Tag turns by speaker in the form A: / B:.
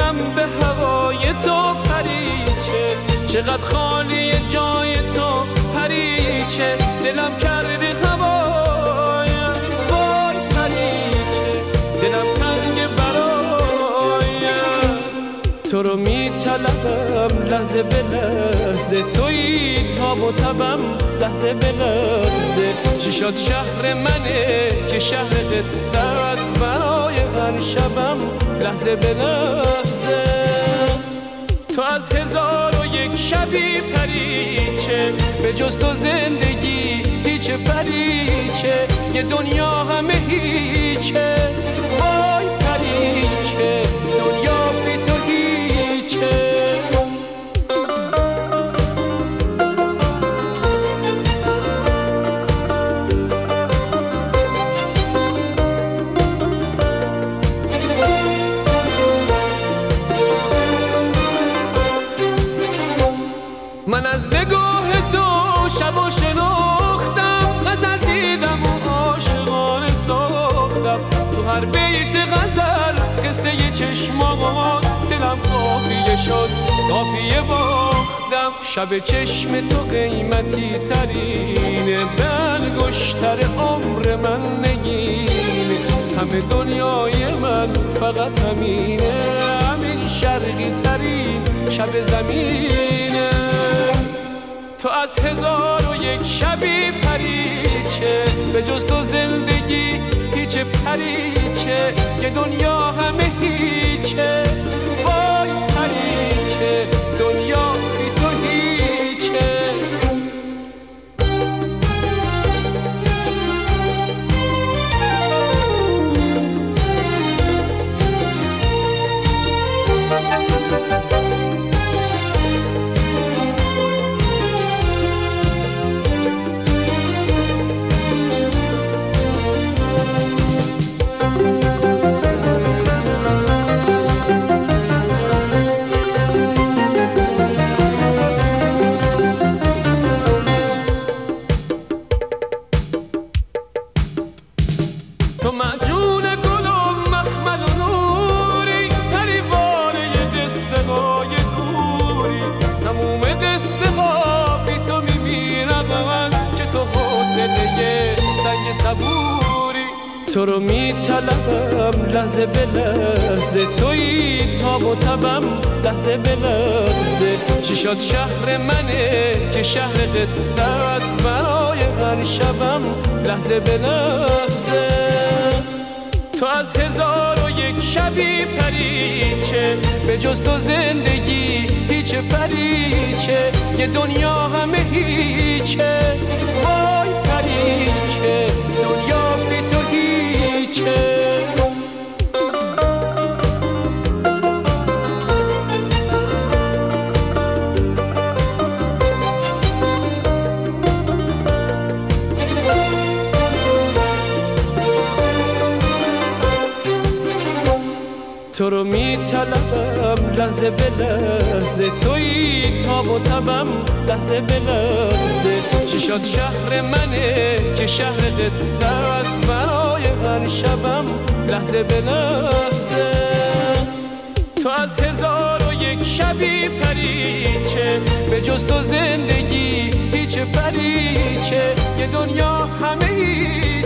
A: دلم به هوای تو پریچه، چقدر خالی جای تو پریچه، دلم کرده هوایم وای پریچه، دلم تنگ برایم. تو رو میطلبم لحظه به لحظه، تویی تاب و تبم لحظه به لحظه. چی شد شهر منه که شهر قصت، برای هر شبم لحظه به لحظه. تو از 1001 شبی پریچه، به جز تو زندگی هیچ پریچه، یه دنیا همه هیچه وای پریچه، دنیا بی تو هیچه. من از نگاه تو شب و شناختم، غزل دیدم و عاشقانه ساختم. تو هر بیت غزل قصه چشمات، دلم قافیه شد قافیه باختم. شب چشم تو قیمتی ترینه، به انگشتر عمر من نگینه. همه دنیای من فقط همینه، همین شرقی ترین شب زمینه. تو از 1001 شبی پریچه، به جز تو زندگی هیچ پریچه، یه دنیا همه هیچه وای پریچه، دنیا بی تو هیچه. تو معجون گل و مخمل و نوری، پریوانه قصه های دوری. تموم قصه ها بی تو میمیرم من، که تو حوصله سنگ صبوری. تو رو میطلبم لحظه به لحظه، تویی تاب و تبم لحظه به لحظه. چی شد شهر منه که شهر قصت، برای هر شبم لحظه به لحظه. تو از 1001 شبی پریچه، به جز تو زندگی هیچ پریچه، یه دنیا همه هیچه وای پریچه، دنیا بی تو هیچه. تو رو میطلبم لحظه به لحظه، تویی تاب و تبم لحظه به لحظه. چی شد شهر منه که شهر قصت، برای هر شبم لحظه به لحظه. تو از 1001 شبی پریچه، به جز تو زندگی هیچ پریچه، یه دنیا همه